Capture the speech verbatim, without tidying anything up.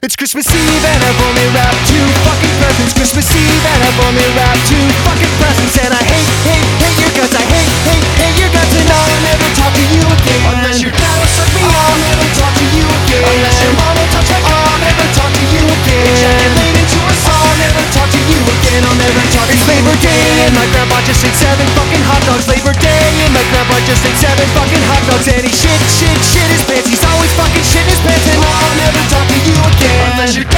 It's Christmas Eve and I've only wrapped two fucking presents. Christmas Eve and I've only wrapped two fucking presents. And I hate, hate, hate your guts. I hate, hate, hate your guts. And I'll never talk to you again. Unless your dad will suck me, I'll never talk to you again. Unless your mom will touch my, I'll never talk to you again. Ejaculate into a song, I'll never talk to you again. I'll never talk to you again. It's Labor Day and my grandpa just ate seven fucking hot dogs. Labor Day and my grandpa just ate seven fucking hot dogs. And he shit, shit, shit his pants. He's always fucking shit his pants. And I'll never talk to you again. Unless you're